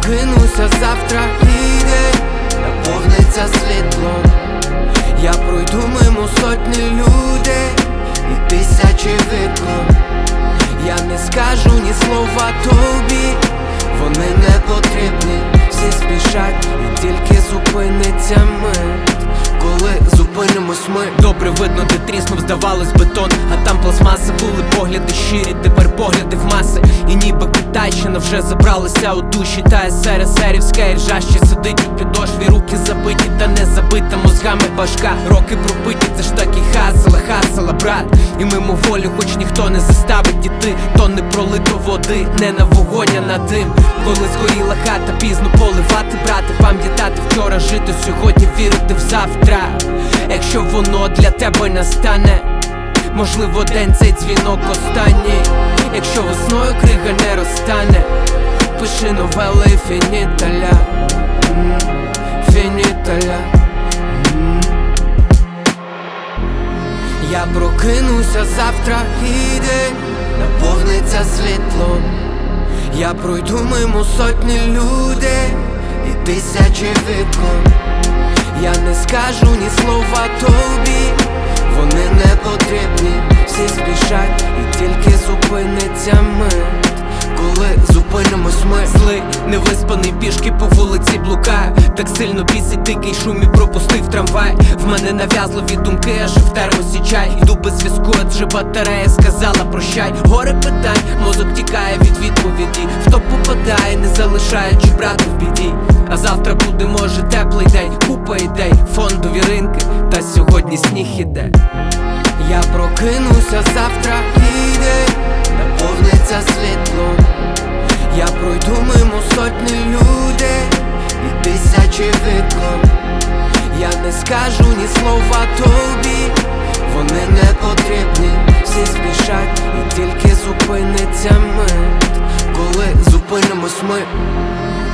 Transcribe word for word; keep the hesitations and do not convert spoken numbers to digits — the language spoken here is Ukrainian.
прокинуся завтра, і день наповниться світлом. Я пройду мимо сотні людей і тисячі вікон. Я не скажу ні слова тобі, вони не потрібні. Всі спішать і тільки зупиниться мить, коли зупинимось ми. Добре видно, де тріснув, здавалось, бетон, а там пластмаси. Були погляди щирі, тепер погляди в маси. І ніби Китайщина вже забралася у душі. Та есерівська іржа ще сидить у підошві. Руки забиті, та не забита мозгами башка. Роки пропиті, це ж таки хасала, хасала, брат. І мимоволі, хоч ніхто не заставить іти, то не пролито води, не на вогонь, а на дим. Коли згоріла хата, пізно поливати, брати, пам'ятати вчора, жити сьогодні, вірити в завтра. Якщо воно для тебе настане, можливо, день цей дзвінок останній. Якщо весною крига не розтане, пиши новели фініталя, фініталя. Я прокинуся завтра, і день наповниться світлом. Я пройду мимо сотні людей і тисячі вікон. Я не скажу ні слова тобі, вони не потрібні. Всі спішать і тільки зупиниться мить, коли зупинимось ми. Злий, невиспаний, пішки по вулиці блукаю. Так сильно бісить дикий шум і пропустив трамвай. В мене нав'язливі думки, аж в термосі чай. Йду без зв'язку, адже батарея сказала прощай. Горе питань, мозок тікає від відповіді. Хто попадає, не залишаючи брата в біді. А завтра буде, може, теплий день, купа ідей, фондові ринки, та сьогодні сніг іде. Я прокинуся завтра, і день наповниться світлом. Я пройду мимо сотні людей і тисячі вікон. Я не скажу ні слова тобі, вони не потрібні. Всі спішать і тільки зупиниться мить, коли зупинимось ми.